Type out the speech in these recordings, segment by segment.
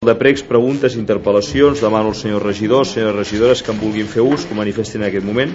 De pregs, preguntes, interpel·lacions. Demano als senyors regidors, senyores regidores que en vulguin fer ús, que ho manifestin en aquest moment.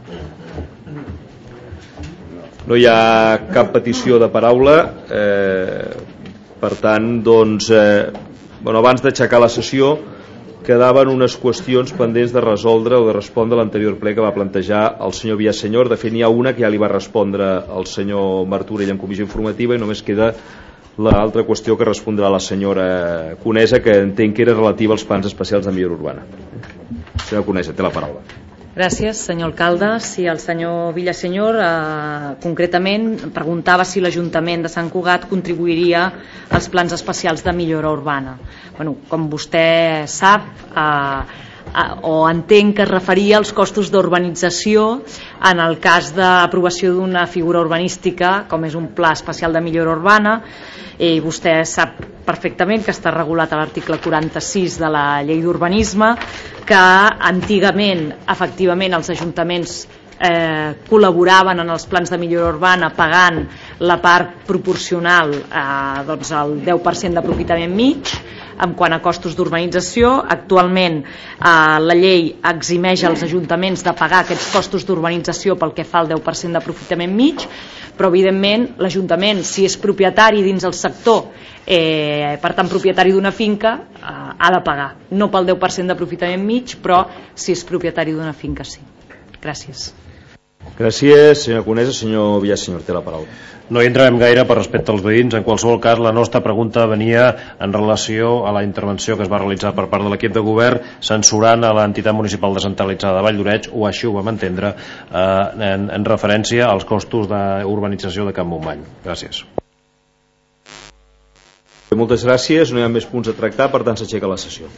No hi ha cap petició de paraula. Per tant, doncs, abans d'aixecar la sessió, quedaven unes qüestions pendents de resoldre o de respondre a l'anterior ple que va plantejar el senyor Villasenyor. De fet, n'hi ha una que ja li va respondre el senyor Martorell en comissió informativa i només queda l'altra qüestió que respondrà la senyora Conesa, que entenc que era relativa als plans especials de millora urbana. Senyora Conesa, té la paraula. Gràcies, senyor alcalde. Sí, el senyor Villasenyor concretament preguntava si l'Ajuntament de Sant Cugat contribuiria als plans especials de millora urbana. Com vostè sap, o entenc que es referia als costos d'urbanització en el cas d'aprovació d'una figura urbanística com és un pla especial de millora urbana. I vostè sap perfectament que està regulat a l'article 46 de la llei d'urbanisme, que antigament efectivament els ajuntaments col·laboraven en els plans de millora urbana pagant la part proporcional al 10% d'aprofitament mig. En quant a costos d'urbanització, actualment la llei eximeix als ajuntaments de pagar aquests costos d'urbanització pel que fa al 10% d'aprofitament mig, però evidentment l'Ajuntament, si és propietari dins el sector, per tant propietari d'una finca, ha de pagar, no pel 10% d'aprofitament mig, però si és propietari d'una finca sí. Gràcies. Gràcies, senyora Conesa. Senyor Villasenyor, té la paraula. No hi entrarem gaire per respecte als veïns. En qualsevol cas, la nostra pregunta venia en relació a la intervenció que es va realitzar per part de l'equip de govern censurant a l'entitat municipal descentralitzada de Vall d'Oreig, o així ho vam entendre, en referència als costos d'urbanització de Can Montmany. Gràcies. Moltes gràcies. No hi ha més punts a tractar, per tant s'aixeca la sessió.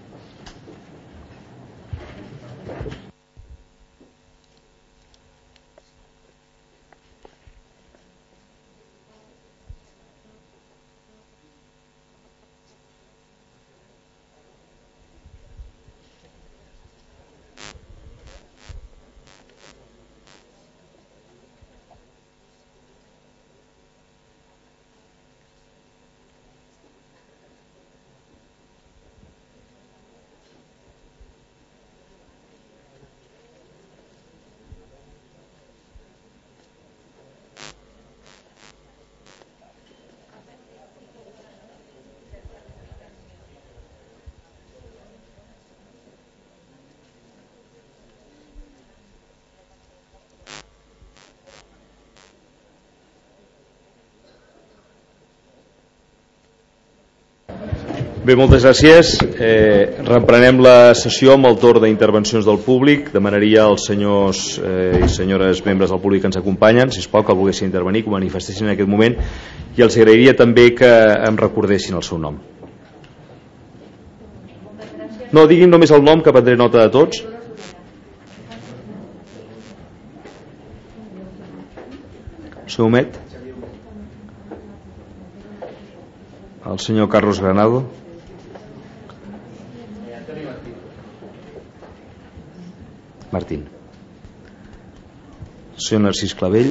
Bé, moltes gràcies. Reprenem la sessió amb el torn d'intervencions del públic. Demanaria als senyors i senyores membres del públic que ens acompanyen, sisplau, que volguessin intervenir, que ho manifestessin en aquest moment, i els agrairia també que em recordessin el seu nom. No, diguin només el nom, que prendré nota de tots. Senyor Humet. El senyor Carlos Granado. Martín. El senyor Narcís Clavell.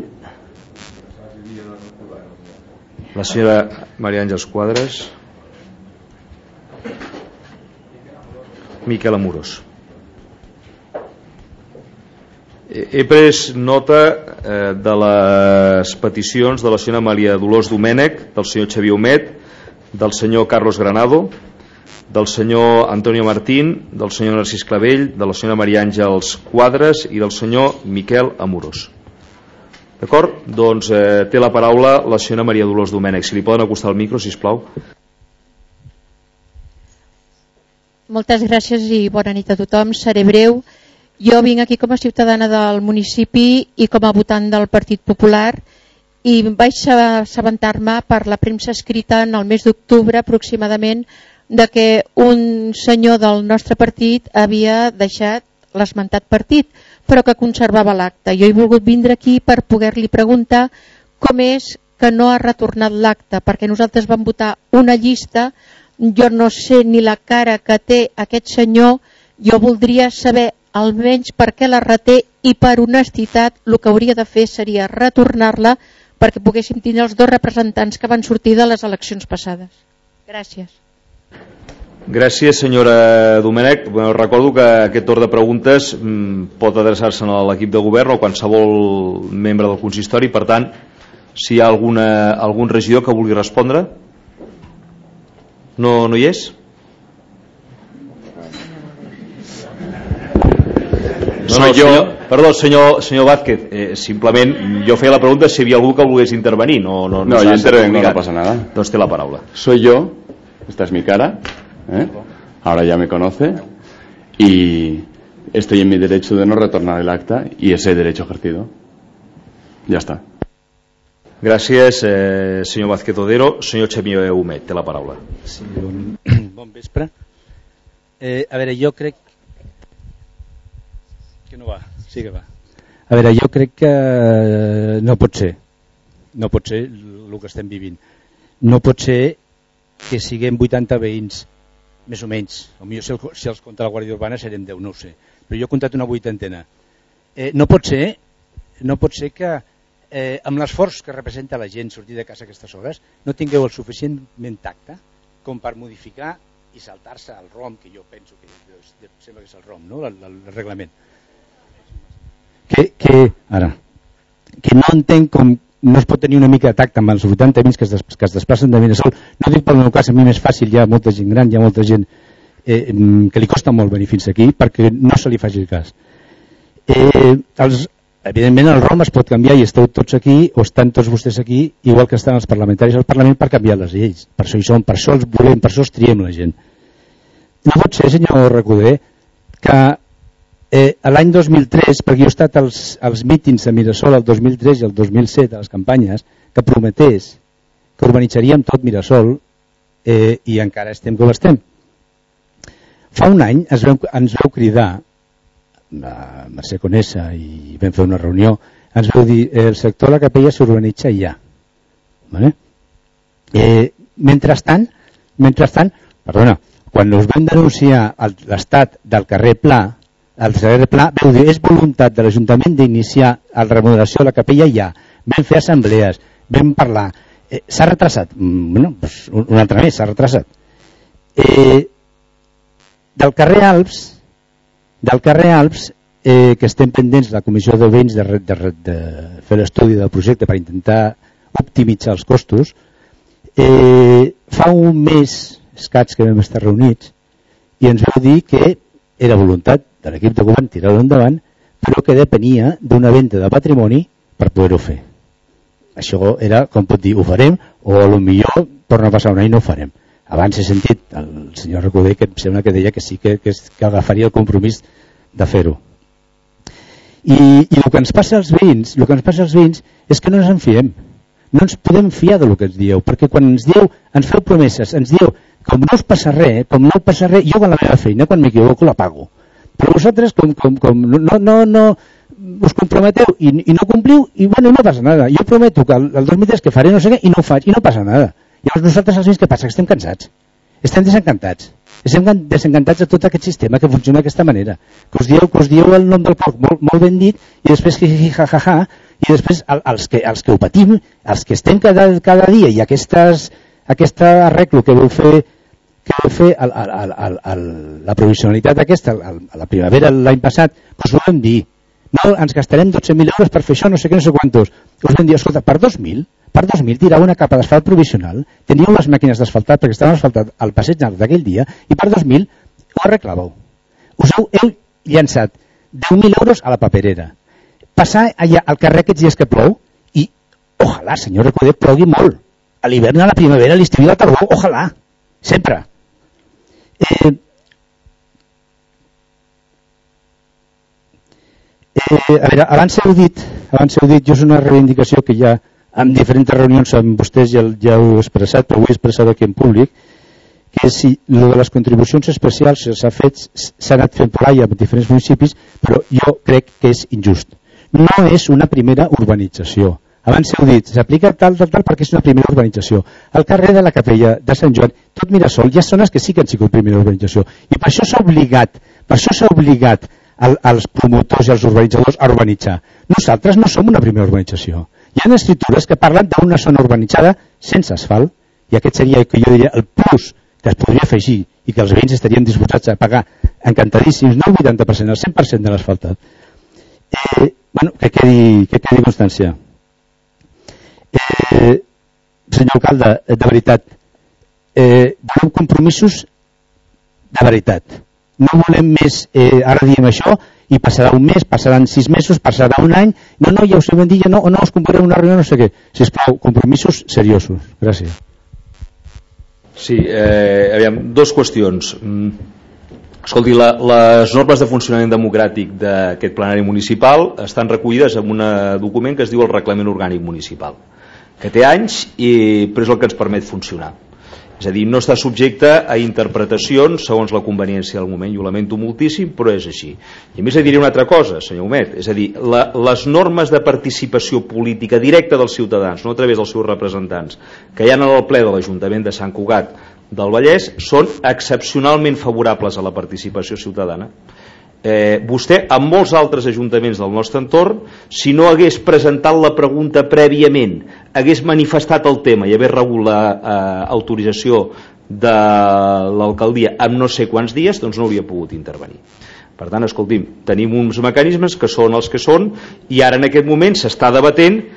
La senyora Maria Àngels Quadres. Miquel Amorós. He pres nota de les peticions de la senyora Maria Dolors Domènech, del senyor Xavier Humet, del senyor Carlos Granado, del senyor Antonio Martín, del senyor Narcís Clavell, de la senyora Maria Àngels Quadres i del senyor Miquel Amorós. D'acord? Doncs té la paraula la senyora Maria Dolors Domènech. Si li poden acostar el micro, sisplau. Moltes gràcies i bona nit a tothom. Seré breu. Jo vinc aquí com a ciutadana del municipi i com a votant del Partit Popular, i vaig assabentar-me per la premsa escrita en el mes d'octubre aproximadament de que un senyor del nostre partit havia deixat l'esmentat partit, però que conservava l'acte. Jo he volgut vindre aquí per poder-li preguntar com és que no ha retornat l'acte, perquè nosaltres vam votar una llista. Jo no sé ni la cara que té aquest senyor. Jo voldria saber almenys per què la reté, i per honestitat el que hauria de fer seria retornar-la perquè poguéssim tenir els dos representants que van sortir de les eleccions passades. Gràcies. Gràcies, senyora Domènech. Recordo que aquest torn de preguntes pot adreçar-se a l'equip de govern o qualsevol membre del consistori. Per tant, si hi ha algun regidor que vulgui respondre. No hi és? Perdó, senyor Vázquez, simplement yo feia la pregunta si havia algú que volgués intervenir. No, yo intervengo, no pasa nada. Entonces té la paraula. Soy yo, esta es mi cara, ahora ya me conoce, y estoy en mi derecho de no retornar el acta y ese derecho ejercido. Ya está. Gràcies, senyor Vázquez Odero. Senyor Xavier Humet, té la paraula. Sí, bon vespre. A veure, jo crec que no va. Sí que va. A veure, jo crec que no pot ser el que estem vivint. No pot ser que siguem 80 veïns, més o menys. Potser si els compta la Guàrdia Urbana serem 10, no ho sé. Però jo he comptat una 80ena. No pot ser que amb l'esforç que representa la gent sortir de casa a aquestes hores no tingueu el suficientment tacte com per modificar i saltar-se el ROM, que jo penso que sembla que és el ROM, no? El reglament. Que no entenc com no es pot tenir una mica de tacte amb els 80 veïns que es desplacen de Mirasol. No dic pel meu cas, a mi més fàcil, hi ha molta gent gran, hi ha molta gent que li costa molt venir fins aquí perquè no se li faci el cas. Evidentment el ROM es pot canviar i esteu tots aquí o estan tots vostès aquí igual que estan els parlamentaris al Parlament per canviar les lleis. Per això hi som, per això els volem, per això els triem la gent. No pot ser, senyor Recoder, que l'any 2003, perquè jo he estat als mítings de Mirasol el 2003 i el 2007 a les campanyes, que prometés que urbanitzaríem tot Mirasol i encara estem com estem. Fa un any ens veu cridar a Mercè Conesa i vam fer una reunió, ens veu dir el sector de la Capella s'urbanitza ja. Vale? Mentrestant, perdona, quan us vam denunciar l'estat del carrer Pla, veu dir, és voluntat de l'Ajuntament d'iniciar la remodelació de la capella ja. Vam fer assemblees, vam parlar. S'ha retrasat. Un altre mes s'ha retrasat. Del carrer Alps, que estem pendents la Comissió de Veïns de fer l'estudi del projecte per intentar optimitzar els costos, fa un mes escaig que vam estar reunits i ens vau dir que era voluntat de l'equip de govern tirar-ho endavant, però que depenia d'una venda de patrimoni per poder-ho fer. Això era, com pot dir, ho farem, o potser torna a passar un any i no ho farem. Abans he sentit el senyor Recoder que em sembla que deia que sí que agafaria el compromís de fer-ho. I el que ens passa als veïns és que no ens en fiem. No ens podem fiar del que ens dieu, perquè quan ens dieu, ens feu promeses, ens dieu, com no us passa res, jo amb la meva feina, quan m'equivoco, la pago. Però vosaltres, com no us comprometeu i no compliu, i bueno, no passa nada. Jo prometo que el 2003 que faré no sé què, i no ho faig, i no passa nada. Llavors nosaltres els veïns què passa? Que estem cansats. Estem desencantats. Estem desencantats de tot aquest sistema que funciona d'aquesta manera. Que us dieu el nom del porc molt ben dit, i després jajaja, i després els que ho patim, els que estem cada dia, i aquest arreglo que vau fer la provisionalitat aquesta a la primavera l'any passat, us ho vam dir, no, ens gastarem 12.000 euros per fer això, no sé què, no sé quantos. Us vam dir, escolta, per 2.000 tirau una capa d'asfalt provisional, teníeu les màquines d'asfaltat perquè estaven asfaltat al passeig d'aquell dia, i per 2.000 ho arreglàveu. Heu llançat 10.000 euros a la paperera. Passar allà al carrer aquests dies que plou, i ojalà, senyor Recoder, plogui molt. A l'hivern, a la primavera, a l'estiu i a la tardor, ojalà. Sempre. A veure, abans heu dit, jo és una reivindicació que ja en diferents reunions amb vostès ja ho he expressat, però ho he expressat aquí en públic, que si el de les contribucions especials s'ha anat fent per allà en diferents municipis, però jo crec que és injust. No és una primera urbanització. Abans heu dit, s'aplica tal perquè és una primera urbanització. El carrer de la Capella de Sant Joan, tot Mirasol, hi ha zones que sí que han sigut primera urbanització. I per això s'ha obligat als promotors i als urbanitzadors a urbanitzar. Nosaltres no som una primera urbanització. Hi ha escritures que parlen d'una zona urbanitzada sense asfalt, i aquest seria, que jo diria, el plus que es podria afegir, i que els veïns estaríem disposats a pagar encantadíssims, no el 80%, el 100% de l'asfaltat. Bueno, que quedi constància. Senyor alcalde, de veritat, volem compromisos de veritat. No volem més, ara diem això, i passarà un mes, passaran 6 mesos, passarà un any, no, ja us ho vam dir, no us convocarem una reunió, no sé què. Sisplau, compromisos seriosos. Gràcies. Sí, aviam, dues qüestions. Escolti, les normes de funcionament democràtic d'aquest plenari municipal estan recollides en un document que es diu el Reglament Orgànic Municipal, que té anys, però és el que ens permet funcionar. És a dir, no està subjecte a interpretacions segons la conveniència del moment. Jo ho lamento moltíssim, però és així. I a més, diré una altra cosa, senyor Humet, és a dir, les normes de participació política directa dels ciutadans, no a través dels seus representants, que hi ha en el ple de l'Ajuntament de Sant Cugat del Vallès, són excepcionalment favorables a la participació ciutadana. Vostè, en molts altres ajuntaments del nostre entorn, si no hagués presentat la pregunta prèviament, hagués manifestat el tema i hagués rebut l'autorització de l'alcaldia en no sé quants dies, doncs no hauria pogut intervenir. Per tant, escolti'm, tenim uns mecanismes que són els que són, i ara en aquest moment s'està debatent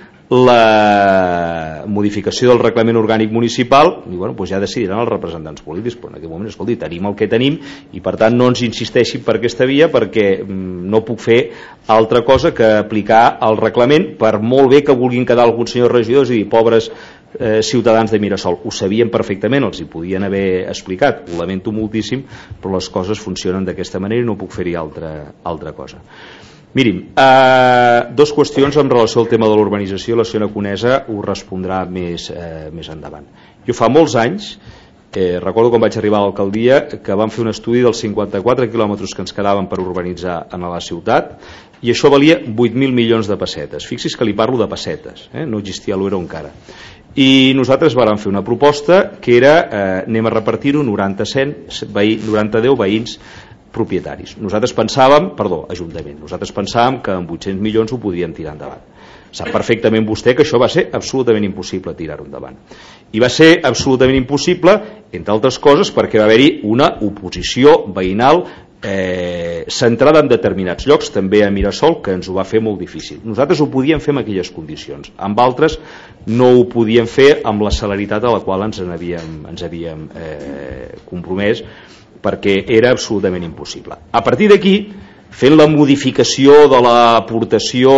la modificació del reglament orgànic municipal, i bueno, doncs ja decidiran els representants polítics, però en aquest moment, escolti, tenim el que tenim, i per tant no ens insisteixin per aquesta via, perquè no puc fer altra cosa que aplicar el reglament, per molt bé que vulguin quedar alguns senyors regidors i dir, pobres ciutadans de Mirasol. Ho sabien perfectament, els hi podien haver explicat, ho lamento moltíssim, però les coses funcionen d'aquesta manera i no puc fer-hi altra cosa. Mirin, dues qüestions en relació al tema de l'urbanització. La senyora Conesa ho respondrà més endavant. Jo fa molts anys, recordo quan vaig arribar a l'alcaldia, que vam fer un estudi dels 54 quilòmetres que ens quedaven per urbanitzar a la ciutat, i això valia 8.000 milions de pessetes. Fixi's que li parlo de pessetes, no existia l'euro encara. I nosaltres vàrem fer una proposta que era anem a repartir-ho 90-10 veïns propietaris. Nosaltres pensàvem, nosaltres pensàvem que amb 800 milions ho podíem tirar endavant. Sap perfectament vostè que això va ser absolutament impossible tirar-ho endavant. I va ser absolutament impossible, entre altres coses, perquè va haver-hi una oposició veïnal centrada en determinats llocs, també a Mirasol, que ens ho va fer molt difícil. Nosaltres ho podíem fer en aquelles condicions, amb altres no ho podíem fer amb la celeritat a la qual ens havíem compromès, perquè era absolutament impossible. A partir d'aquí, fent la modificació de l'aportació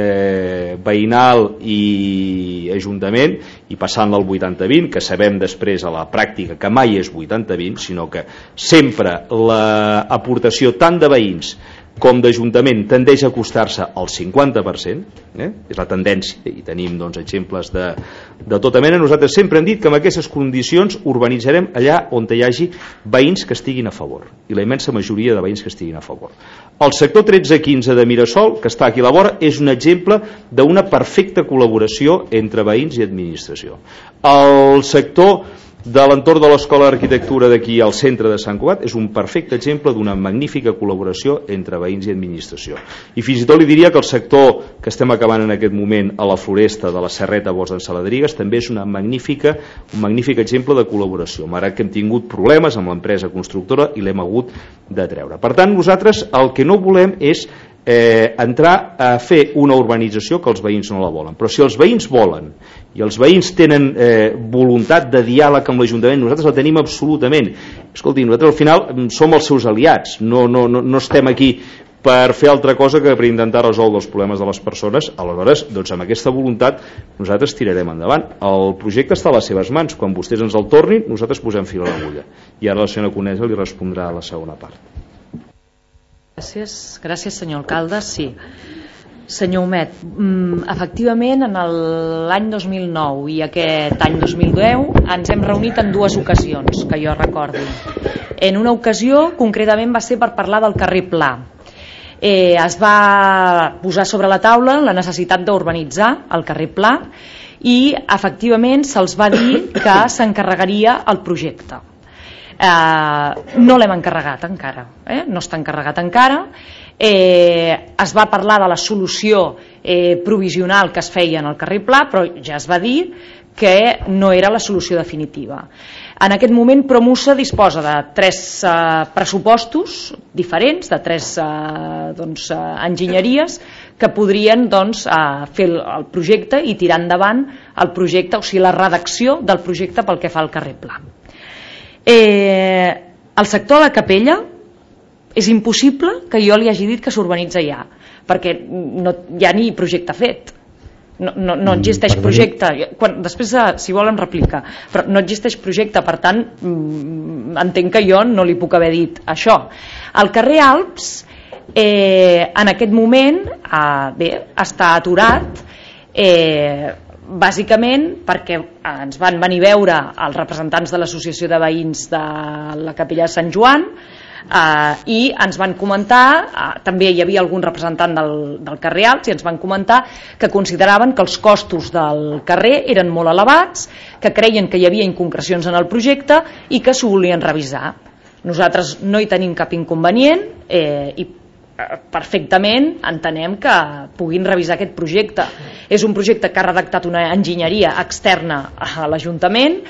veïnal i ajuntament i passant del 80-20, que sabem després a la pràctica que mai és 80-20, sinó que sempre l'aportació tant de veïns com d'Ajuntament tendeix a acostar-se al 50%, és la tendència, i tenim exemples de tota mena. Nosaltres sempre hem dit que en aquestes condicions urbanitzarem allà on hi hagi veïns que estiguin a favor, i la immensa majoria de veïns que estiguin a favor. El sector 13-15 de Mirasol, que està aquí a la vora, és un exemple d'una perfecta col·laboració entre veïns i administració. El sector de l'entorn de l'Escola d'Arquitectura d'aquí al centre de Sant Cugat és un perfecte exemple d'una magnífica col·laboració entre veïns i administració. I fins i tot li diria que el sector que estem acabant en aquest moment a la Floresta de la Serreta Bosc d'en Saladrigues també és un magnífic exemple de col·laboració, malgrat que hem tingut problemes amb l'empresa constructora i l'hem hagut de treure. Per tant, nosaltres el que no volem és entrar a fer una urbanització que els veïns no la volen, però si els veïns volen i els veïns tenen voluntat de diàleg amb l'Ajuntament, nosaltres la tenim absolutament. Escolti, nosaltres al final som els seus aliats, no estem aquí per fer altra cosa que per intentar resoldre els problemes de les persones. Aleshores, amb aquesta voluntat nosaltres tirarem endavant. El projecte està a les seves mans, quan vostès ens el tornin nosaltres posem fil a l'agulla, i ara la senyora Conesa li respondrà a la segona part. Gràcies, senyor alcalde. Sí, senyor Humet, efectivament en l'any 2009 i aquest any 2010 ens hem reunit en dues ocasions que jo recordi. En una ocasió concretament va ser per parlar del carrer Pla. Es va posar sobre la taula la necessitat d'urbanitzar el carrer Pla i efectivament se'ls va dir que s'encarregaria el projecte. No l'hem encarregat encara, no està encarregat encara. Es va parlar de la solució provisional que es feia en el carrer Pla, però ja es va dir que no era la solució definitiva. En aquest moment Promusa disposa de 3 pressupostos diferents, de 3 enginyeries que podrien fer el projecte i tirar endavant el projecte, o sigui la redacció del projecte pel que fa al carrer Pla. El sector de la Capella és impossible que jo li hagi dit que s'urbanitza ja, perquè no hi ha ni projecte fet. No existeix projecte. Després, si vol, em replica, però no existeix projecte, per tant entenc que jo no li puc haver dit això. El carrer Alps en aquest moment està aturat, bàsicament perquè ens van venir a veure els representants de l'associació de veïns de la Capella de Sant Joan, i ens van comentar, també hi havia algun representant del carrer Alps, i ens van comentar que consideraven que els costos del carrer eren molt elevats, que creien que hi havia inconcrecions en el projecte i que s'ho volien revisar. Nosaltres no hi tenim cap inconvenient i perfectament entenem que puguin revisar aquest projecte. És un projecte que ha redactat una enginyeria externa a l'Ajuntament,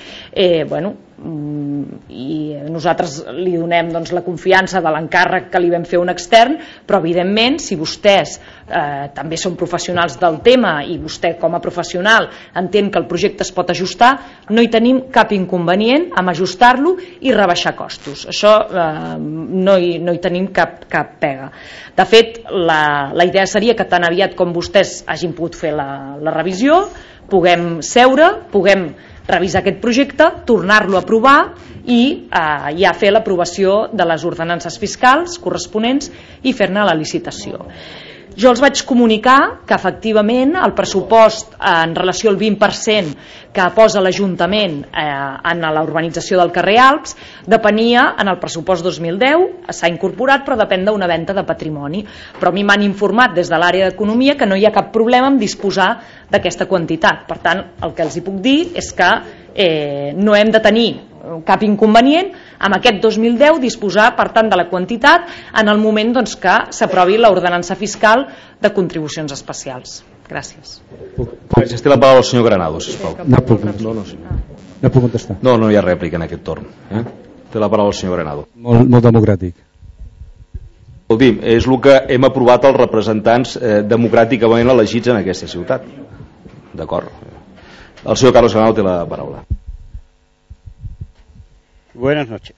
i nosaltres li donem la confiança de l'encàrrec que li vam fer un extern, però evidentment si vostès també són professionals del tema i vostè com a professional entén que el projecte es pot ajustar, no hi tenim cap inconvenient amb ajustar-lo i rebaixar costos. Això no hi tenim cap pega. De fet, la idea seria que tan aviat com vostès hagin pogut fer la revisió, puguem seure, puguem revisar aquest projecte, tornar-lo a aprovar i ja fer l'aprovació de les ordenances fiscals corresponents i fer-ne la licitació. Jo els vaig comunicar que efectivament el pressupost en relació al 20% que posa l'Ajuntament en la urbanització del carrer Alps depenia en el pressupost 2010, s'ha incorporat però depèn d'una venda de patrimoni, però a mi m'han informat des de l'àrea d'Economia que no hi ha cap problema en disposar d'aquesta quantitat. Per tant, el que els hi puc dir és que no hem de tenir cap inconvenient amb aquest 2010 disposar per tant de la quantitat en el moment que s'aprovi l'ordenança fiscal de contribucions especials. Gràcies. Gràcies. Té la paraula el senyor Granados, sisplau. No puc contestar. No hi ha rèplica en aquest torn. Té la paraula el senyor Granados. Molt democràtic. Escolti'm, és el que hem aprovat els representants democràticament elegits en aquesta ciutat. D'acord. El senyor Carlos Granados té la paraula. Buenas noches.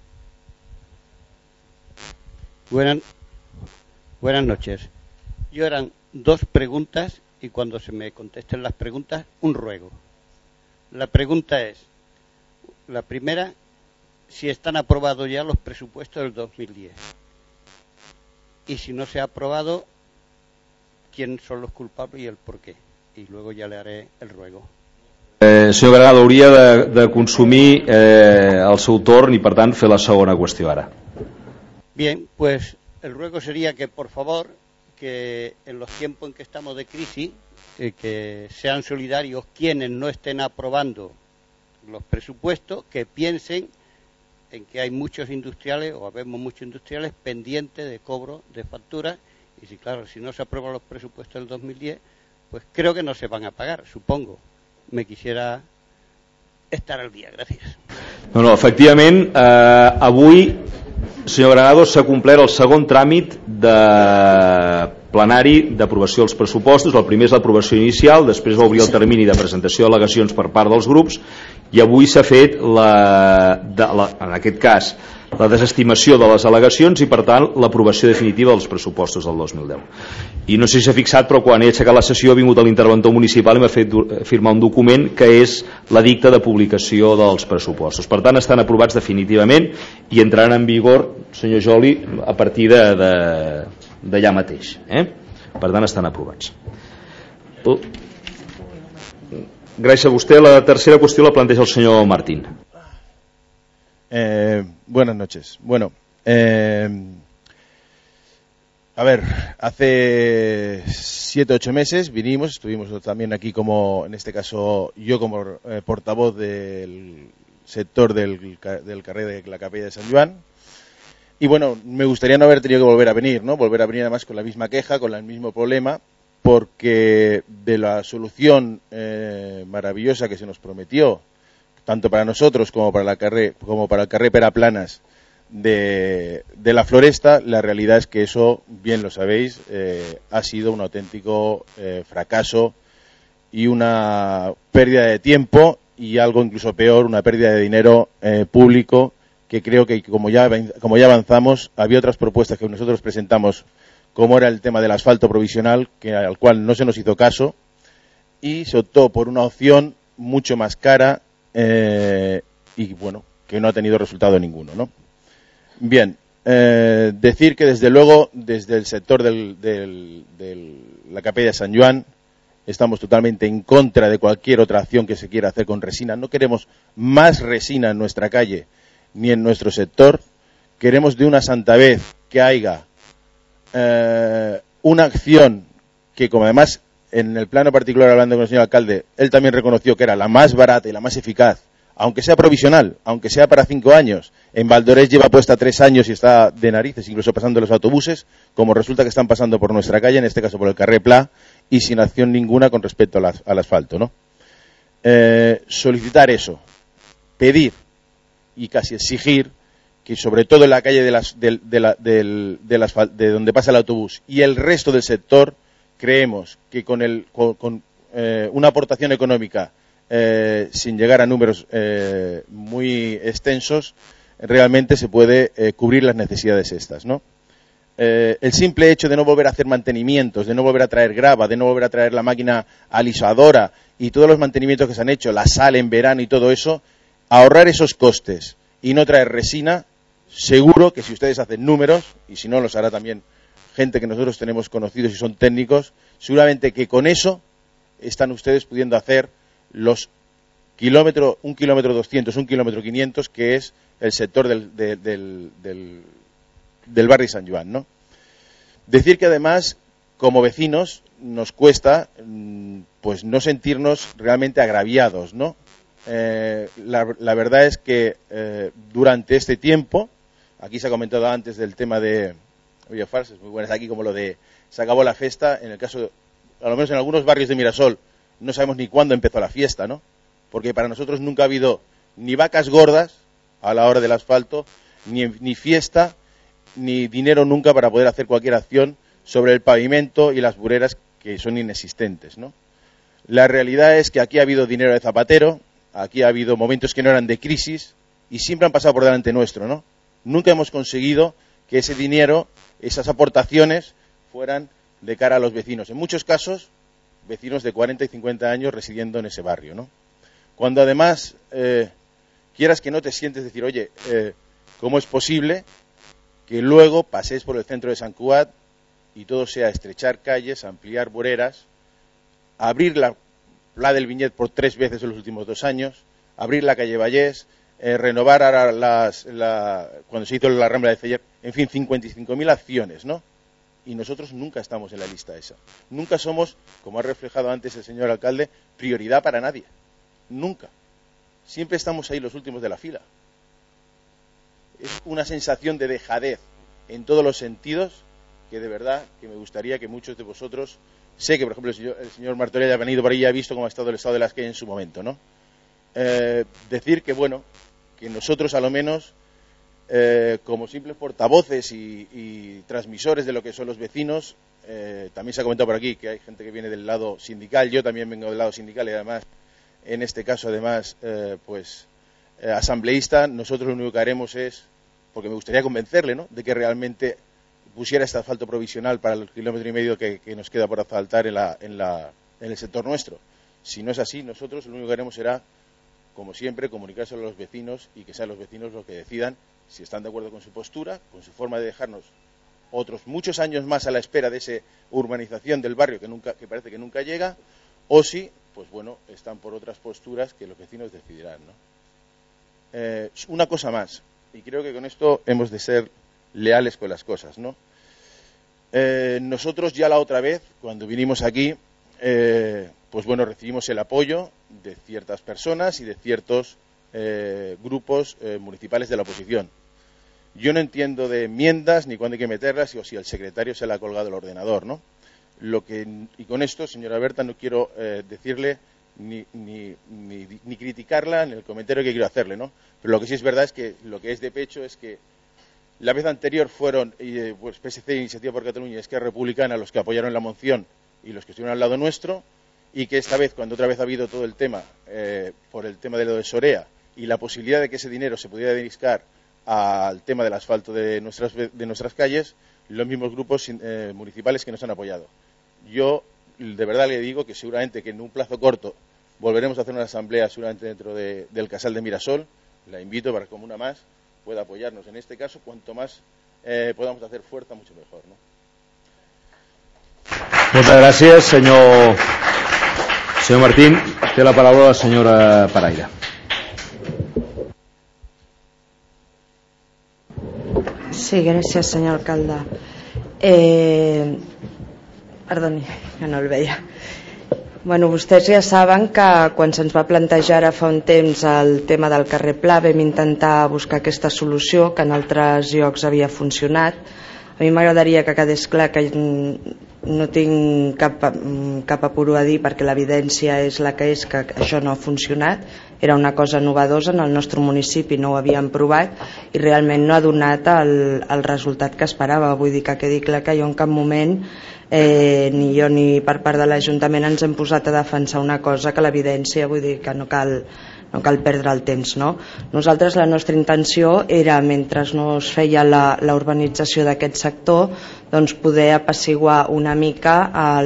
Buenas noches. Yo eran 2 preguntas y cuando se me contesten las preguntas, un ruego. La pregunta es, la primera, si están aprobados ya los presupuestos del 2010. Y si no se ha aprobado, ¿quién son los culpables y el por qué? Y luego ya le haré el ruego. Senyor Granado, hauria de consumir el seu torn i per tant fer la segona qüestió ara. Bien, pues el ruego sería que por favor, que en los tiempos en que estamos de crisis, que sean solidarios quienes no estén aprobando los presupuestos, que piensen en que hay muchos industriales o habemos muchos industriales pendientes de cobro de facturas y si no se aprueban los presupuestos del 2010, pues creo que no se van a pagar, supongo. Me quisiera estar al dia. Gràcies. No, efectivament, avui, senyor Granados, s'ha complert el segon tràmit de plenari d'aprovació dels pressupostos. El primer és l'aprovació inicial, després va obrir el termini de presentació d'al·legacions per part dels grups i avui s'ha fet, en aquest cas, la desestimació de les al·legacions i, per tant, l'aprovació definitiva dels pressupostos del 2010. I no sé si s'ha fixat, però quan he aixecat la sessió ha vingut a l'interventor municipal i m'ha fet firmar un document que és l'edicte de publicació dels pressupostos. Per tant, estan aprovats definitivament i entraran en vigor, senyor Joli, a partir d'allà mateix. Per tant, estan aprovats. Gràcies a vostè. La tercera qüestió la planteja el senyor Martín. Buenas noches. Bueno, a ver, hace 7 o 8 meses vinimos, estuvimos también aquí como, en este caso, yo como portavoz del sector del carrer de la Capella de San Joan. Y bueno, me gustaría no haber tenido que volver a venir, ¿no? Volver a venir además con la misma queja, con el mismo problema, porque de la solución maravillosa que se nos prometió, tanto para nosotros como para el carrer Peraplanas de la Floresta, la realidad es que eso, bien lo sabéis, ha sido un auténtico fracaso y una pérdida de tiempo y algo incluso peor, una pérdida de dinero público, que creo que como ya avanzamos, había otras propuestas que nosotros presentamos, como era el tema del asfalto provisional, al cual no se nos hizo caso, y se optó por una opción mucho más cara y bueno, que no ha tenido resultado ninguno, ¿no? Bien, decir que desde luego, desde el sector de la Capella de San Joan, estamos totalmente en contra de cualquier otra acción que se quiera hacer con resina. No queremos más resina en nuestra calle ni en nuestro sector. Queremos de una santa vez que haya una acción que, como además en el plano particular, hablando con el señor alcalde, él también reconoció que era la más barata y la más eficaz, aunque sea provisional, aunque sea para 5 años. En Valdorés lleva puesta 3 años y está de narices, incluso pasando los autobuses, como resulta que están pasando por nuestra calle, en este caso por el carrer Pla, y sin acción ninguna con respecto al asfalto, ¿no? Solicitar eso, pedir y casi exigir que, sobre todo en la calle de donde pasa el autobús y el resto del sector, creemos que con una aportación económica sin llegar a números muy extensos, realmente se puede cubrir las necesidades estas, ¿no? El simple hecho de no volver a hacer mantenimientos, de no volver a traer grava, de no volver a traer la máquina alisadora y todos los mantenimientos que se han hecho, la sal en verano y todo eso, ahorrar esos costes y no traer resina, seguro que si ustedes hacen números, y si no los hará también gente que nosotros tenemos conocidos y son técnicos, seguramente que con eso están ustedes pudiendo hacer los kilómetros, 1,2 kilómetros, 1,5 kilómetros, que es el sector del barrio San Joan, ¿no? Decir que además, como vecinos, nos cuesta pues no sentirnos realmente agraviados, ¿no? La verdad es que durante este tiempo, aquí se ha comentado antes del tema de frases muy buenas aquí, como lo de se acabó la fiesta. En el caso, a lo menos en algunos barrios de Mirasol, no sabemos ni cuándo empezó la fiesta, ¿no? Porque para nosotros nunca ha habido ni vacas gordas a la hora del asfalto, ni fiesta, ni dinero nunca para poder hacer cualquier acción sobre el pavimento y las bureras, que son inexistentes, ¿no? La realidad es que aquí ha habido dinero de zapatero, aquí ha habido momentos que no eran de crisis y siempre han pasado por delante nuestro, ¿no? Nunca hemos conseguido que ese dinero, esas aportaciones, fueran de cara a los vecinos. En muchos casos, vecinos de 40 y 50 años residiendo en ese barrio, ¿no? Cuando además quieras que no te sientes decir, oye, ¿cómo es posible que luego paséis por el centro de Sant Cugat y todo sea estrechar calles, ampliar bureras, abrir la del Viñet por 3 veces en los últimos 2 años, abrir la calle Vallés, renovar ahora cuando se hizo la Rambla de Celler, en fin, 55.000 acciones, ¿no? Y nosotros nunca estamos en la lista esa. Nunca somos, como ha reflejado antes el señor alcalde, prioridad para nadie. Nunca. Siempre estamos ahí los últimos de la fila. Es una sensación de dejadez en todos los sentidos que de verdad que me gustaría que muchos de vosotros, sé que por ejemplo el señor Martorell ha venido por ahí y ha visto cómo ha estado el estado de las calles en su momento, ¿no? Decir que bueno, que nosotros a lo menos como simples portavoces y transmisores de lo que son los vecinos, también se ha comentado por aquí que hay gente que viene del lado sindical, yo también vengo del lado sindical y además en este caso además asambleísta. Nosotros lo único que haremos es, porque me gustaría convencerle, ¿no?, de que realmente pusiera este asfalto provisional para el 1,5 kilómetros que nos queda por asfaltar en el sector nuestro. Si no es así, nosotros lo único que haremos será, como siempre, comunicárselo a los vecinos y que sean los vecinos los que decidan si están de acuerdo con su postura, con su forma de dejarnos otros muchos años más a la espera de esa urbanización del barrio que parece que nunca llega, o si, pues bueno, están por otras posturas que los vecinos decidirán, ¿no? Una cosa más, y creo que con esto hemos de ser leales con las cosas, ¿no? Nosotros ya la otra vez, cuando vinimos aquí, pues bueno, recibimos el apoyo de ciertas personas y de ciertos grupos municipales de la oposición. Yo no entiendo de enmiendas ni cuándo hay que meterlas o si al secretario se le ha colgado el ordenador, ¿no? Y con esto, señora Berta, no quiero decirle ni criticarla en el comentario que quiero hacerle, ¿no? Pero lo que sí es verdad es que lo que es de pecho es que la vez anterior fueron pues PSC, Iniciativa por Cataluña y Esquerra Republicana los que apoyaron la moción y los que estuvieron al lado nuestro, y que esta vez, cuando otra vez ha habido todo el tema por el tema de lo de Sorea y la posibilidad de que ese dinero se pudiera dedicar al tema del asfalto de nuestras calles, los mismos grupos municipales que nos han apoyado. Yo de verdad le digo que seguramente que en un plazo corto volveremos a hacer una asamblea seguramente dentro del Casal de Mirasol. La invito para que como una más pueda apoyarnos en este caso. Cuanto más podamos hacer fuerza, mucho mejor, ¿no? Muchas gracias, señor Martín. Té la paraula la senyora Paraire. Sí, gràcies, senyor alcalde. Perdoni, que no el veia. Bueno, vostès ja saben que quan se'ns va plantejar ara fa un temps el tema del carrer Pla vam intentar buscar aquesta solució que en altres llocs havia funcionat. A mi m'agradaria que quedés clar que no tinc cap apuro a dir, perquè l'evidència és la que és, que això no ha funcionat. Era una cosa novedosa, en el nostre municipi no ho havíem provat i realment no ha donat el resultat que esperava. Vull dir que quedi clar que jo en cap moment ni jo ni per part de l'Ajuntament ens hem posat a defensar una cosa que l'evidència, vull dir que no cal perdre el temps, no? Nosaltres la nostra intenció era, mentre no es feia la urbanització d'aquest sector, doncs poder apaciguar una mica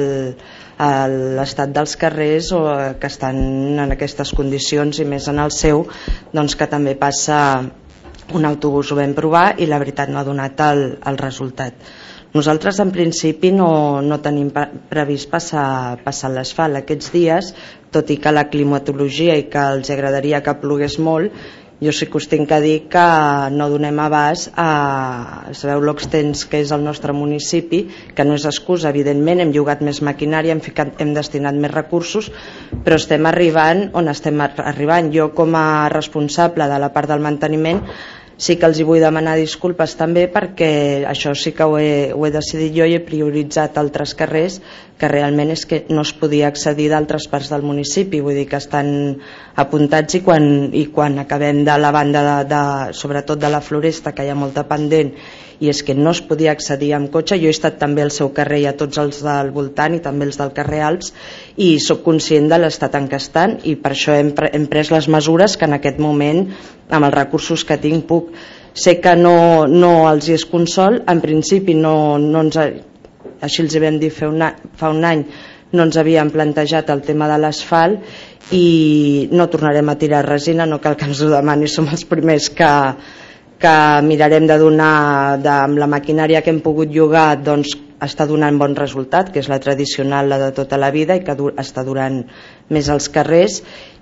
l'estat dels carrers que estan en aquestes condicions, i més en el seu, doncs que també passa un autobús. Ho vam provar i la veritat no ha donat el resultat. Nosaltres en principi no tenim previst passar l'asfalt aquests dies, tot i que la climatologia i que els agradaria que plogués molt. Jo sí que us tinc que dir que no donem abast a... Sabeu l'extens que és el nostre municipi, que no és excusa, evidentment, hem llogat més maquinària, hem destinat més recursos, però estem arribant on estem arribant. Jo, com a responsable de la part del manteniment, sí que els hi vull demanar disculpes també, perquè això sí que ho he decidit jo i he prioritzat altres carrers que realment és que no es podia accedir d'altres parts del municipi. Vull dir que estan apuntats, i quan acabem de la banda sobretot de la Floresta, que hi ha molta pendent, i és que no es podia accedir amb cotxe. Jo he estat també al seu carrer i a tots els del voltant i també els del carrer Alps, i sóc conscient de l'estat en què estan, i per això hem pres les mesures que en aquest moment, amb els recursos que tinc, puc. Sé que no els hi és consol, en principi així els hi vam dir fa un any, no ens havíem plantejat el tema de l'asfalt, i no tornarem a tirar resina, no cal que ens ho demani, som els primers que mirarem de donar, amb la maquinària que hem pogut llogar, doncs està donant bon resultat, que és la tradicional, la de tota la vida, i que està durant més als carrers,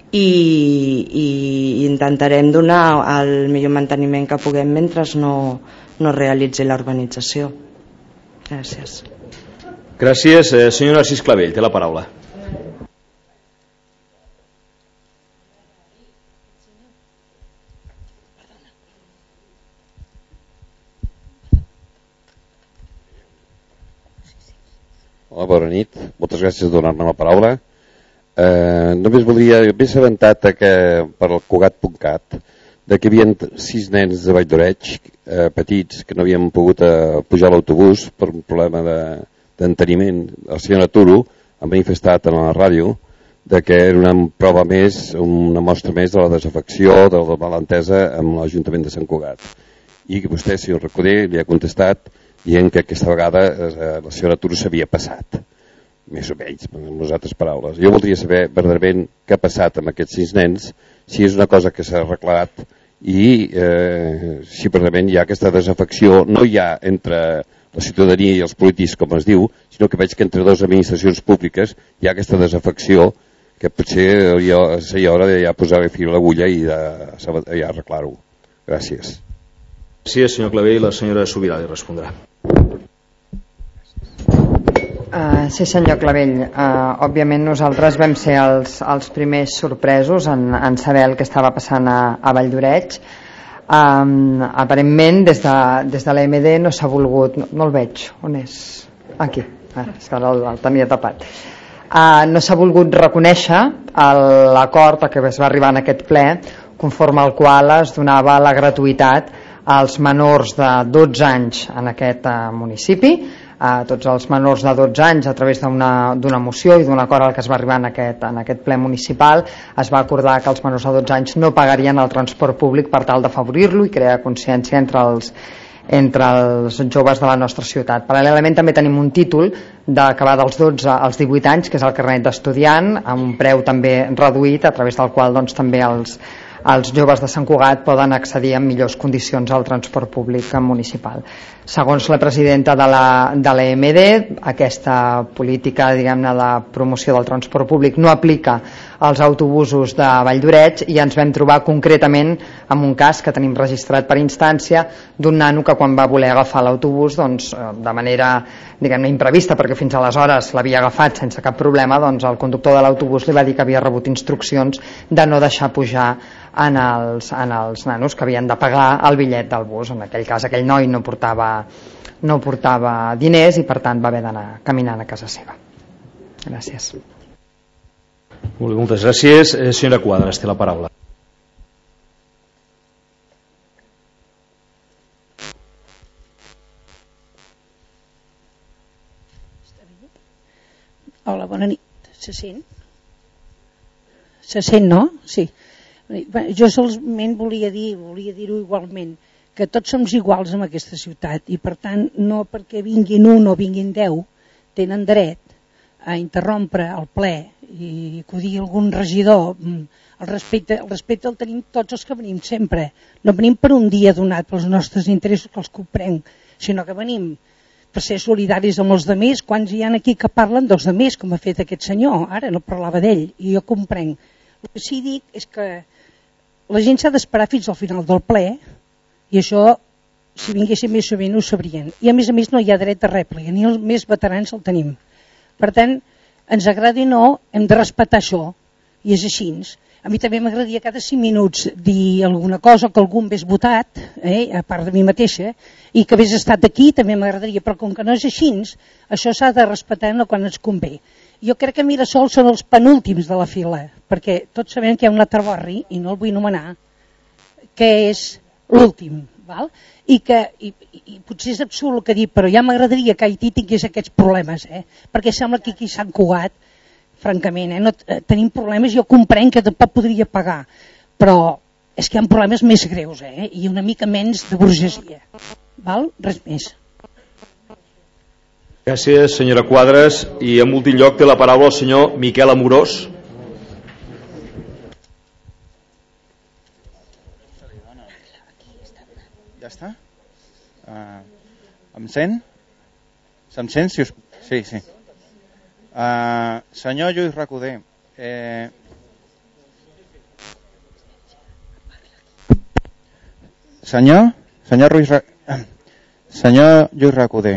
i intentarem donar el millor manteniment que puguem mentre no realitzi la urbanització. Gràcies. Gràcies. Senyor Narcís Clavell, té la paraula. Hola, bona nit. Moltes gràcies per donar-me la paraula. Només m'he assabentat per el Cugat.cat que hi havia 6 nens de Valldoreig petits que no havien pogut pujar a l'autobús per un problema d'enteniment. La senyora Turo ha manifestat en la ràdio que era una prova més, una mostra més de la desafecció, de la malentesa amb l'Ajuntament de Sant Cugat, i que vostè, senyor Recoder, li ha contestat dient que aquesta vegada la senyora Turo s'havia passat, més o menys, amb les altres paraules. Jo voldria saber verdaderament què ha passat amb aquests 6 nens, si és una cosa que s'ha arreglat, i si verdaderament hi ha aquesta desafecció, no hi ha entre la ciutadania i els polítics, com es diu, sinó que veig que entre dues administracions públiques hi ha aquesta desafecció, que potser seria hora de ja posar fil a l'agulla i ja arreglar-ho. Gràcies. Gràcies, senyor Clavell. La senyora Subirà li respondrà. Sí, senyor Clavell, òbviament nosaltres vam ser els primers sorpresos en saber el que estava passant a Valldoreig. Aparentment des de l'AMD no s'ha volgut, no el veig, on és? Aquí, és que el tenia tapat. no s'ha volgut reconèixer l'acord a què es va arribar en aquest ple, conforme al qual es donava la gratuïtat als menors de 12 anys en aquest municipi, a tots els menors de 12 anys a través d'una moció i d'un acord al que es va arribar en aquest ple municipal. Es va acordar que els menors de 12 anys no pagarien el transport públic per tal d'afavorir-lo i crear consciència entre els joves de la nostra ciutat. Paral·lelament també tenim un títol que va dels 12 als 18 anys, que és el carnet d'estudiant, amb un preu també reduït, a través del qual doncs, també els joves de Sant Cugat poden accedir en millors condicions al transport públic municipal. Segons la presidenta de l'EMD, aquesta política, diguem-ne, de promoció del transport públic no aplica als autobusos de Valldoreix, i ens vam trobar concretament amb un cas que tenim registrat per instància d'un nano que quan va voler agafar l'autobús, doncs, de manera, diguem-ne, imprevista, perquè fins aleshores l'havia agafat sense cap problema, doncs el conductor de l'autobús li va dir que havia rebut instruccions de no deixar pujar en els nanos que havien de pagar el bitllet del bus. En aquell cas aquell noi no portava diners i per tant va haver d'anar caminant a casa seva. Gràcies. Molt bé, moltes gràcies. Senyora Quadras, té la paraula. Hola, bona nit. Se sent? Se sent, no? Sí. Jo solament volia dir-ho igualment, que tots som iguals en aquesta ciutat i per tant no perquè vinguin un o vinguin 10 tenen dret a interrompre el ple i que ho digui algun regidor. El respecte el tenim tots els que venim sempre. No venim per un dia donat pels nostres interessos, que els comprenc, sinó que venim per ser solidaris amb els altres. Quants hi ha aquí que parlen dels altres, com ha fet aquest senyor? Ara no parlava d'ell i jo comprenc. El que sí dic és que la gent s'ha d'esperar fins al final del ple i això, si vinguéssim més sovint, ho sabrien. I a més no hi ha dret de rèplica, ni els més veterans el tenim. Per tant, ens agradi o no, hem de respectar això, i és així. A mi també m'agradaria cada 5 minuts dir alguna cosa, que algú m'hagués votat, a part de mi mateixa, i que hagués estat aquí, també m'agradaria, però com que no és així, això s'ha de respectar quan ens convé. Jo crec que Mirasol són els penúltims de la fila, perquè tots sabem que hi ha un altre barri, i no el vull anomenar, que és l'últim, i potser és absurd el que dic, però ja m'agradaria que Haití tingués aquests problemes, perquè sembla que aquí s'han cugat, francament, no, tenim problemes, jo comprenc que tampoc podria pagar, però és que hi ha problemes més greus, i una mica menys de burgesia. Res més. Gràcies, senyora Quadras. I en últim lloc té la paraula el senyor Miquel Amorós. Ja està? Em sent? Se'm sent? Sí. Senyor Lluís Recoder, senyor Lluís Recoder,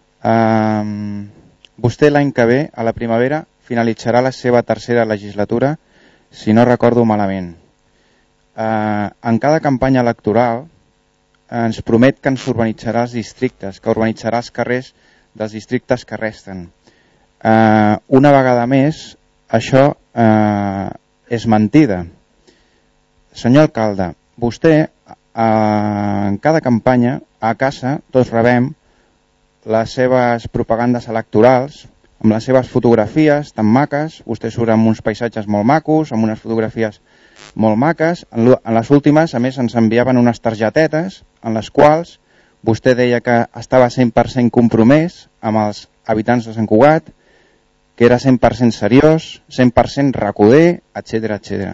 vostè l'any que ve, a la primavera, finalitzarà la seva tercera legislatura, si no recordo malament. En cada campanya electoral ens promet que ens urbanitzarà els districtes, que urbanitzarà els carrers dels districtes que resten. Una vegada més, això és mentida. Senyor alcalde, vostè en cada campanya a casa tots rebem les seves propagandes electorals amb les seves fotografies tan maques. Vostè surt amb uns paisatges molt macos, amb unes fotografies molt maques. En les últimes, a més, ens enviaven unes targetetes en les quals vostè deia que estava 100% compromès amb els habitants de Sant Cugat, que era 100% seriós, 100% recoder, etc.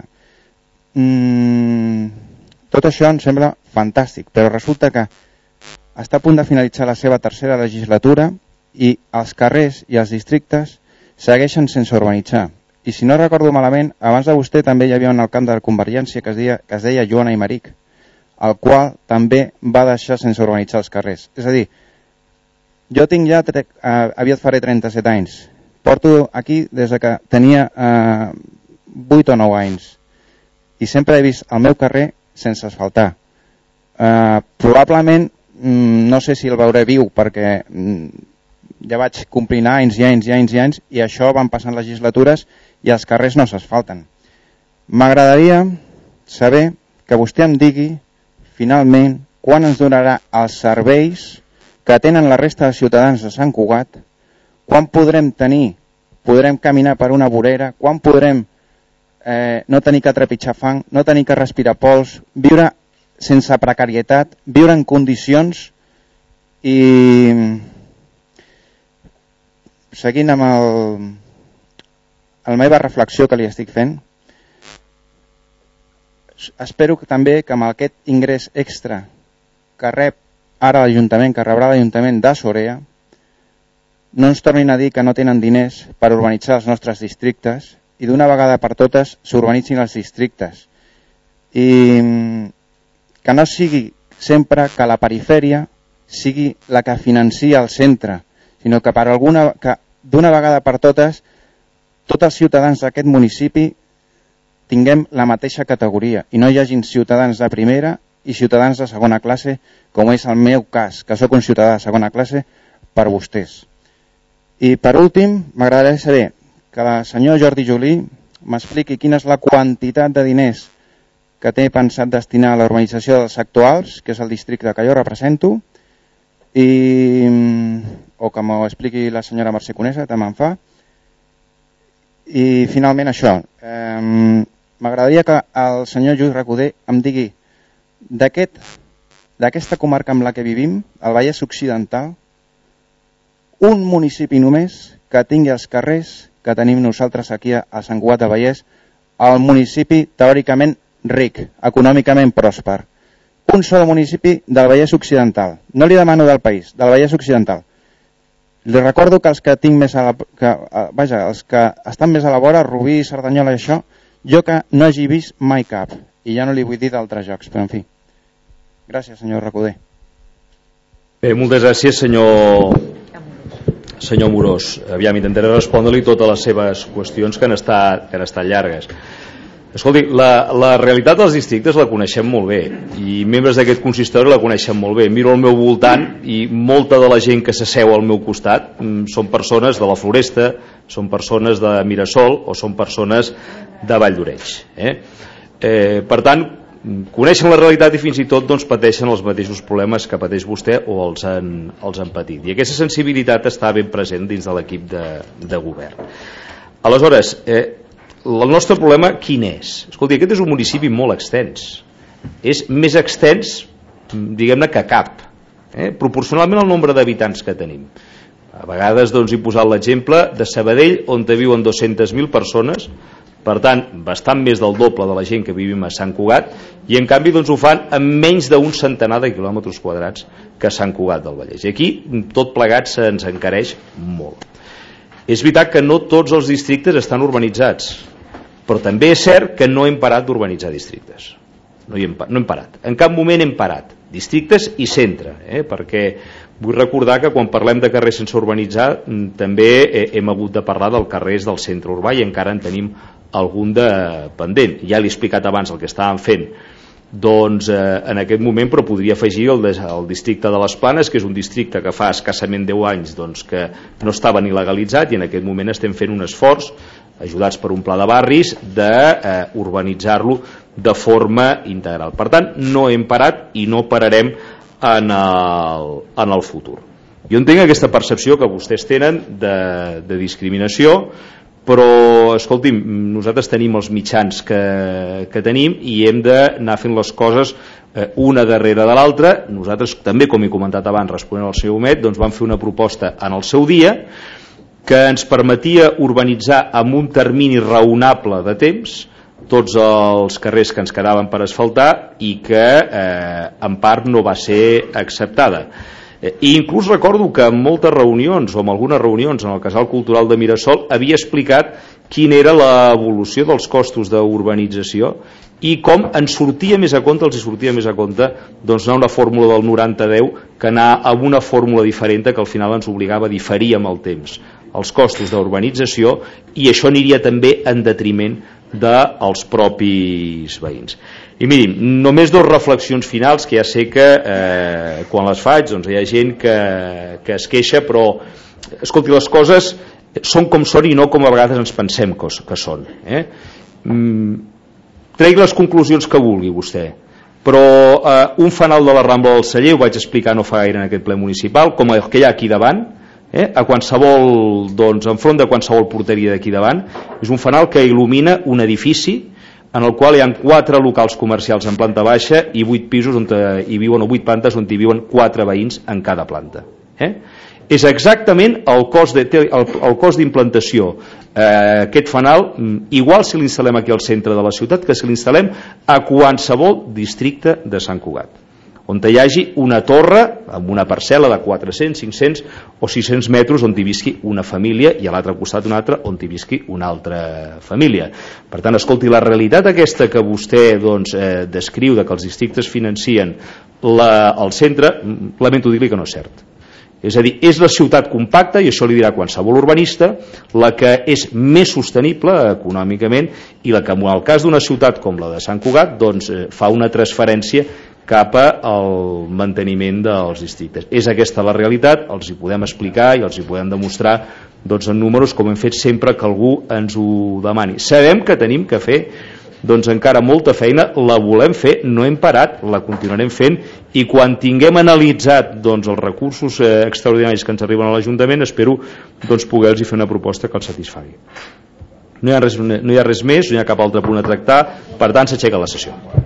Tot això em sembla fantàstic, però resulta que està a punt de finalitzar la seva tercera legislatura i els carrers i els districtes segueixen sense urbanitzar. I si no recordo malament, abans de vostè també hi havia un alcalde de Convergència que es deia Joan Aymeric, el qual també va deixar sense urbanitzar els carrers. És a dir, jo tinc ja, aviat faré 37 anys, porto aquí des que tenia 8 o 9 anys i sempre he vist el meu carrer sense asfaltar. Probablement, no sé si el veuré viu perquè ja vaig complint anys i anys i anys i anys, i això van passant legislatures i els carrers no s'asfalten. M'agradaria saber que vostè em digui finalment quan ens donarà els serveis que tenen la resta de ciutadans de Sant Cugat, quan podrem caminar per una vorera, quan podrem no tenir que trepitjar fang, no tenir que respirar pols, viure sense precarietat, viure en condicions. I seguint amb la meva reflexió que li estic fent, espero que també que amb aquest ingrés extra que rep ara l'Ajuntament, que rebrà l'Ajuntament de Sorea, no ens tornin a dir que no tenen diners per urbanitzar els nostres districtes i d'una vegada per totes s'urbanitzin els districtes. I que no sigui sempre que la perifèria sigui la que financia el centre, sinó que d'una vegada per totes tots els ciutadans d'aquest municipi tinguem la mateixa categoria i no hi hagin ciutadans de primera i ciutadans de segona classe, com és el meu cas, que sóc un ciutadà de segona classe per vostès. I per últim, m'agradaria saber que el senyor Jordi Julí m'expliqui quina és la quantitat de diners que té pensat destinar a la urbanització dels actuals, que és el districte que jo represento, o que m'ho expliqui la senyora Mercè Conesa, també em fa. I finalment això, m'agradaria que el senyor Lluís Recoder em digui d'aquesta comarca amb la que vivim, el Vallès Occidental, un municipi només que tingui els carrers que tenim nosaltres aquí a Sant Cugat de Vallès, el municipi teòricament ric, econòmicament pròsper. Un sol municipi del Vallès Occidental. No li demano del país, del Vallès Occidental. Li recordo que els que tinc més els que estan més a la vora, Rubí, Cerdanyola i això, jo que no hagi vist mai cap. I ja no li vull dir d'altres jocs, però en fi. Gràcies, senyor Recoder. Bé, moltes gràcies, senyor Amorós. Aviam, intentaré respondre-li totes les seves qüestions que han estat llargues. Escolti, la realitat dels districtes la coneixem molt bé i membres d'aquest consistori la coneixen molt bé. Miro al meu voltant i molta de la gent que s'asseu al meu costat són persones de la Floresta, són persones de Mirasol o són persones de Vall d'Oreig. Per tant, coneixen la realitat i fins i tot pateixen els mateixos problemes que pateix vostè o els han patit. I aquesta sensibilitat està ben present dins de l'equip de govern. Aleshores, el nostre problema quin és? Escolti, aquest és un municipi molt extens. És més extens, diguem-ne, que cap. Proporcionalment al nombre d'habitants que tenim. A vegades he posat l'exemple de Sabadell, on viuen 200.000 persones, per tant, bastant més del doble de la gent que vivim a Sant Cugat, i en canvi ho fan amb menys d'un centenar de quilòmetres quadrats que Sant Cugat del Vallès. I aquí tot plegat se'ns encareix molt. És veritat que no tots els districtes estan urbanitzats, però també és cert que no hem parat d'urbanitzar districtes. No hem parat. En cap moment hem parat. Districtes i centre, perquè vull recordar que quan parlem de carrers sense urbanitzar també hem hagut de parlar dels carrers del centre urbà i encara en tenim algun de pendent. Ja l'he explicat abans el que estàvem fent en aquest moment, però podria afegir el districte de les Planes, que és un districte que fa escassament 10 anys que no estava ni legalitzat, i en aquest moment estem fent un esforç, ajudats per un pla de barris, d'urbanitzar-lo de forma integral. Per tant, no hem parat i no pararem en el futur. Jo entenc aquesta percepció que vostès tenen de discriminació, però escolti'm, nosaltres tenim els mitjans que tenim i hem d'anar fent les coses una darrere de l'altra. Nosaltres també, com he comentat abans responent al senyor Humet, vam fer una proposta en el seu dia que ens permetia urbanitzar amb un termini raonable de temps tots els carrers que ens quedaven per asfaltar i que en part no va ser acceptada. I inclús recordo que en moltes reunions o en algunes reunions en el Casal Cultural de Mirasol havia explicat quina era l'evolució dels costos d'urbanització i com ens sortia més a compte, els sortia més a compte anar a una fórmula del 90-10 que anar a una fórmula diferent que al final ens obligava a diferir amb el temps els costos d'urbanització, i això aniria també en detriment dels propis veïns. I mirin, només dues reflexions finals, que ja sé que quan les faig hi ha gent que es queixa, però escolti, les coses són com són i no com a vegades ens pensem que són. Tregui les conclusions que vulgui vostè, però un fanal de la Rambla del Celler, ho vaig explicar no fa gaire en aquest ple municipal, com el que hi ha aquí davant, a qualsevol, doncs, enfront de qualsevol porteria d'aquí davant, és un fanal que il·lumina un edifici en el qual hi ha 4 locals comercials en planta baixa i 8 pisos on hi viuen, o 8 plantes on hi viuen 4 veïns en cada planta. És exactament el cost d'implantació aquest fanal, igual si l'instal·lem aquí al centre de la ciutat que si l'instal·lem a qualsevol districte de Sant Cugat, on hi hagi una torre amb una parcel·la de 400, 500 o 600 metres on hi visqui una família i a l'altre costat una altra on hi visqui una altra família. Per tant, escolti, la realitat aquesta que vostè descriu de que els districtes financien el centre, lamento dir-li que no és cert. És a dir, és la ciutat compacta, i això li dirà qualsevol urbanista, la que és més sostenible econòmicament i la que en el cas d'una ciutat com la de Sant Cugat fa una transferència cap al manteniment dels districtes. És aquesta la realitat, els hi podem explicar i els hi podem demostrar en números, com hem fet sempre que algú ens ho demani. Sabem que tenim que fer encara molta feina, la volem fer, no hem parat, la continuarem fent, i quan tinguem analitzat els recursos extraordinaris que ens arriben a l'Ajuntament, espero poder-los fer una proposta que els satisfagui. No hi ha res més, no hi ha cap altre punt a tractar, per tant s'aixeca la sessió.